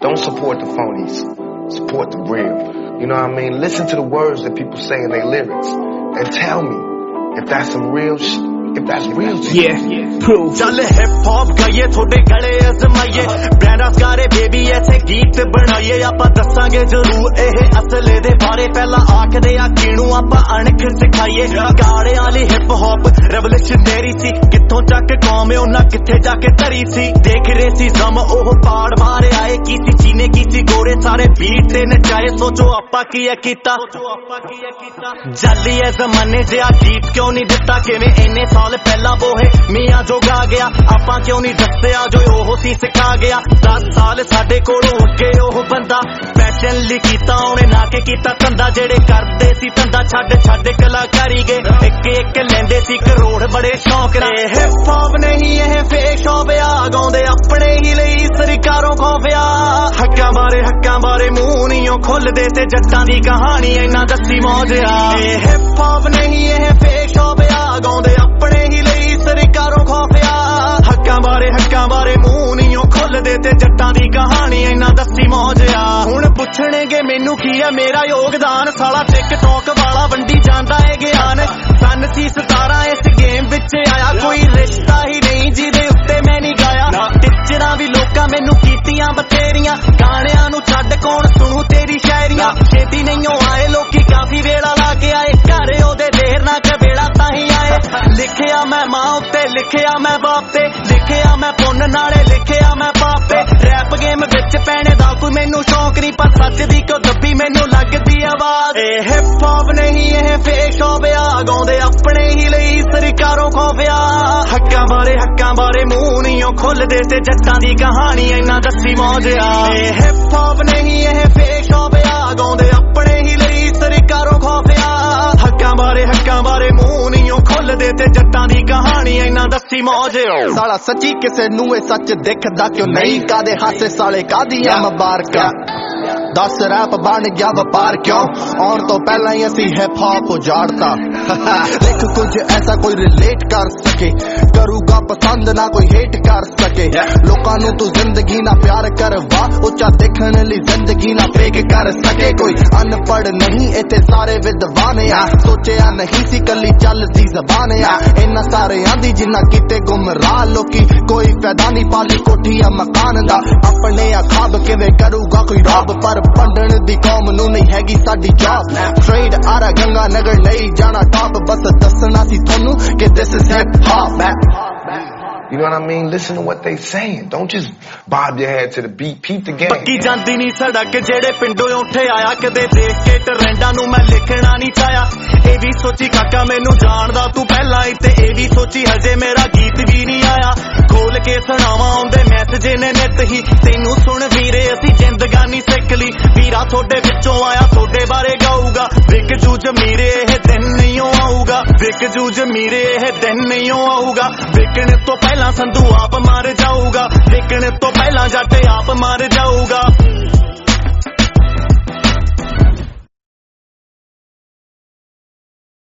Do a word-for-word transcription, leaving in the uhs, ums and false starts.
Don't support the phonies. Support the real. You know what I mean? Listen to the words that people say in their lyrics and tell me if that's some real shit. If that's real to you. Yeah, proof. चल hip hop गाइए थोड़े गले अजमाइए brand सारे baby ऐसे गीत बनाइए आपां दसांगे जरूर एह असले दे बारे पहला आखदे आ किणू आपां अणख सिखाइए गाड़े वाली हिप हॉप रेवोल्यूशनरी सी कित्थों तक कौम उन्हां कित्थे जाके धरी सी देख रहे सी जम ओह पाड़ मारे आए की सी चीने की सी गोरे सारे बीट ते नचाए सोचो आपां की है कीता जाली है जमाने जिहा गीत क्यों नहीं दिता किवें इन्ने साल पहला वो है मियां जो गा गया आपां क्यों नहीं दस्सिया जो ओह सी सिखा गया दस साल साडे कोलों अगे ओह बंदा पैशन ली कीता उहने ना के कीता धंधा जेड़े करदे सी धंधा छड्ड छड्ड कलाकारी गए एक एक लैंदे सी करोड़ बड़े शौक नाल हिप हॉप नहीं यह फेक शॉप आ गाउंदे अपने ही लई सरकारों खौफिया हक्कां बारे हक्कां बारे मूंह नहीं खुलदे ते जट्टां दी कहानी इन्ना दस्सी मौज आ हिप हॉप नहीं यह फेक शॉप आ गाउंदे अपने ही लई सरकारों खौफिया हक्कां बारे हक्कां बारे मूंह नहीं खुलदे ते जट्टां दी कहानी इन्ना दस्सी मौज आ हुण पुछणगे मैनू की है मेरा योगदान साला टिकटॉक वाला वंडी जांदा है ज्ञान सन सी सतारा इस गेम विच आया कोई रिश्ता ही नहीं जिहदे उत्ते मैं नहीं गाया टिचरां भी लोकां मैनू कीतियां बतेरियां गाणियां नू छड्ड कौन सुणू तेरी शायरियां छेती नहीं आए लोकी काफी वेला ला के आए घर ओदे देर ना कबेड़ा ताही आए लिखिया मैं मां उत्ते लिखिया मैं बाप ते लिखिया मैं पुन्न नाले लिखिया मैं पाप ते रैप गेम विच पैणे दा कोई मैनू शौक नहीं पर सच दी क्यों दब्बी मैनू लगदी आवाज ए हिप हॉप नहीं यह फेक शॉप आ गाउंदे अपने ही लई सरकारों खौफिया हक्कां बारे हक्कां बारे मूंह नहीं खुलदे ते जट्टां दी कहानी इन्ना दस्सी मौज आ ए हिप हॉप नहीं यह फेक शॉप आ गाउंदे अपने ही लई सरकारों खौफिया हक्कां बारे हक्कां बारे मूंह नहीं खुलदे ते जट्टां दी कहानी इन्ना दस्सी मौज आ साला सच्ची किसे नू सच दिखदा क्यों नहीं कादे हासे साले कादियां मुबारकां दस रैप बन गया व्यापार क्यों आउण तो पहला ही असी हिप हॉप उजाड़ता लिख कुछ ऐसा कोई रिलेट कर सके करूगा पसंद ना कोई हेट कर सके लोकां नू तू जिंदगी ना प्यार करवा उच्चा देखण लई जिंदगी ना फेक कर सके कोई अनपढ़ नहीं इत्थे सारे विद्वान आ सोचिया नहीं सी कली चलदी ज़बान आ इन्ना सारे आंदी जिन्ना किते गुमराह लोकी कोई फायदा नहीं पाली कोठी या मकान दा अपने आ खाब किवें करूगा कोई रब पर पंडण दी कौम नू नहीं हैगी साडी जॉब ट्रेड आरा गंगा नगर नहीं जाना टॉप बस दसना सी थोनू कि this is hip hop You know what I mean? Listen to what they saying. Don't just bob your head to the beat. Peep the game. पक्की जांदी नहीं सड़क जेड़े पिंडों उठे आया कदे देख के ट्रेंडां नू मैं लिखना नहीं चाया ए भी सोची काका मैनू जानदा तू पहला ही ते ए भी सोची हजे मेरा गीत भी नहीं आया खोल के सुनावा आउंदे मैसेज ने नित ही तैनू सुन वीरे असी जिंदगानी सिख ली वीरा थोड़े विचों आया थोड़े बारे गाऊगा विक जूज मीरे ਇਹ दिन नहीं आऊगा विक जूज मीरे ਇਹ दिन नहीं आऊगा विकने तो पहला संधू आप मार जाऊगा विकने तो पहला जट आप मार जाऊगा